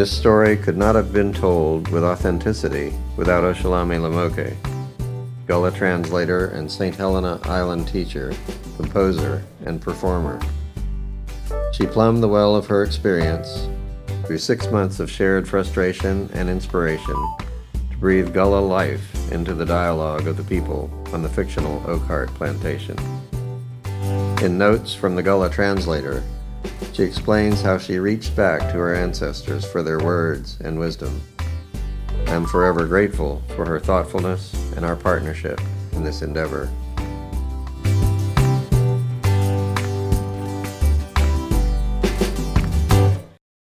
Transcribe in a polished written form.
This story could not have been told with authenticity without Oshalame Lamoke, Gullah translator and St. Helena Island teacher, composer, and performer. She plumbed the well of her experience through 6 months of shared frustration and inspiration to breathe Gullah life into the dialogue of the people on the fictional Oak Heart plantation. In Notes from the Gullah Translator, she explains how she reached back to her ancestors for their words and wisdom. I'm forever grateful for her thoughtfulness and our partnership in this endeavor.